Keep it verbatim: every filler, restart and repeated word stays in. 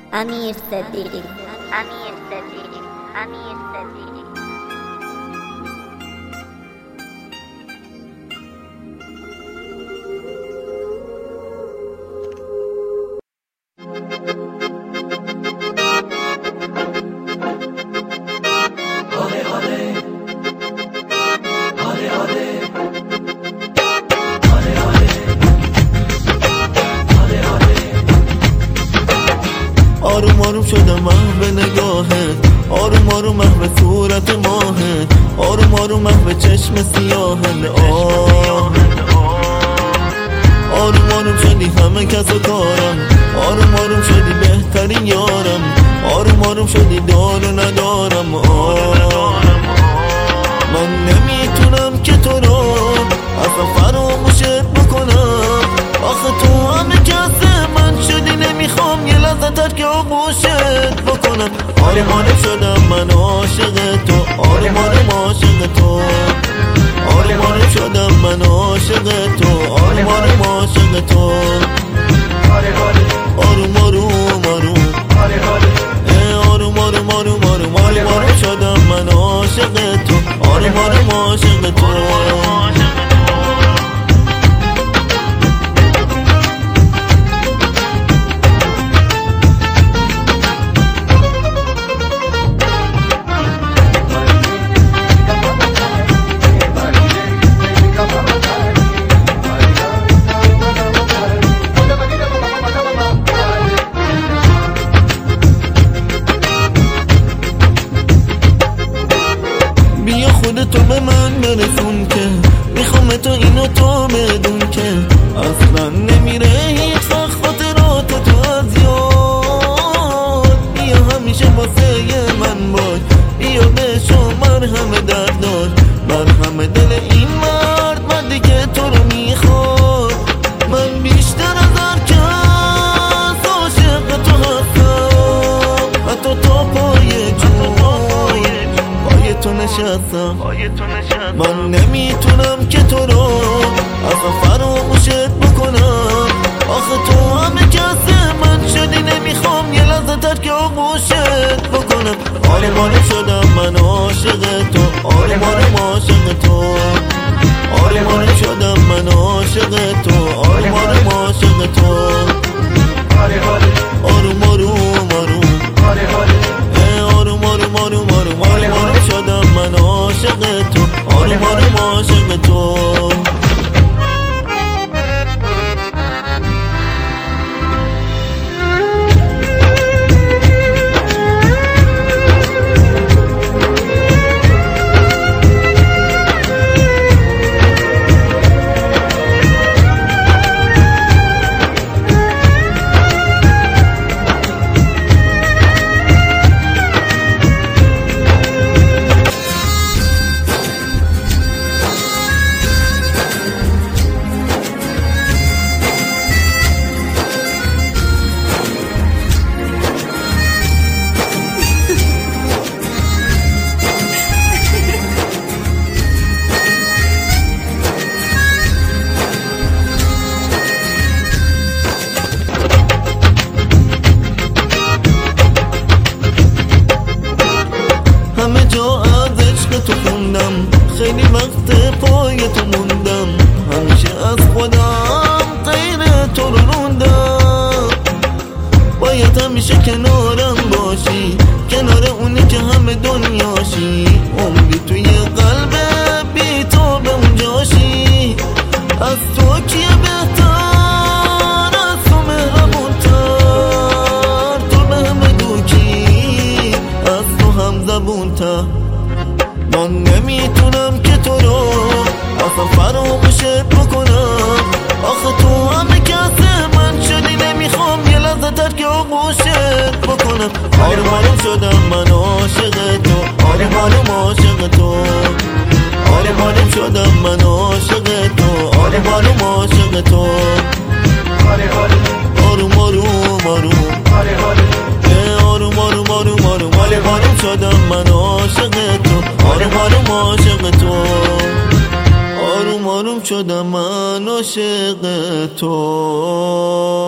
امیر صدیقی امیر صدیقی امیر صدیقی آروم آروم شدم محو نگاهت، آروم آروم محو صورت ماهت، آروم آروم محو چشم سیاهت. آه آروم آروم شدی همه کس و کارم، آروم آروم شدی بهترین یارم، آروم آروم شدی دار و ندارم. آه من نمیتونم که تو رو اصلا فراموشت بکنم، آخه تو همه کس من شدی، نمیخوام یه لحظه ترک آغوشت بکنم. آروم آروم شدم من عاشق تو، آروم آروم عاشق تو، آروم آروم شدم من عاشق تو، آروم آروم عاشق تو. آروم آروم آروم آروم آروم آروم آروم آروم آروم شدم من عاشق تو، آروم آروم عاشق تو. بیا خودتو به من برسون که میخوام تو اینو تو بدون که اصلا نمیره هیچ وقت خاطرات تو از یاد. بیا همیشه واسه من باش، بیا بشو مرهم درد دار، مرهم دل این مرد، مردی که تو رو میخواد. من بیشتر از هر کس عاشق تو هستم، حتی تا پای جون پای تو نشستم. من نمیتونم که تو رو اصلا فراموشت بکنم، آخه تو همه کس من شدی، نمیخوام یه لحظه ترک آغوشت بکنم. آروم آروم شدم من عاشق تو، آروم آروم عاشق تو، آروم آروم شدم من عاشق تو، آروم آروم عاشق تو. آروم آروم آروم آروم آروم آروم آروم آروم آروم شدم من عاشق تو، آروم آروم عاشق تو. همه جا از عشق تو خوندم، خیلی وقت پای تو موندم، همیشه از خودم غیر تو رو روندم. باید همیشه کنارم باشی، کنار اونی که همه دنیاشی، عمری توی قلب بی تو به اونجاشی. از تو کیه بهتر، از تو مهربونتر، تو به همه دوکی، از تو هم زبونتر. من نمیتونم که تو رو اصلا فراموشت بکنم، آخه تو همه کس من شدی، نمیخوام یه لحظه ترک آغوشت بکنم. آروم آروم شدم من عاشق تو، آروم آروم عاشق تو، آروم آروم شدم من عاشق تو، آروم آروم عاشق تو. آروم آروم آروم آروم آروم آروم آروم آروم آروم شدم من عاشق تو، آروم آروم عاشق تو. آروم آروم شدم من عاشق تو.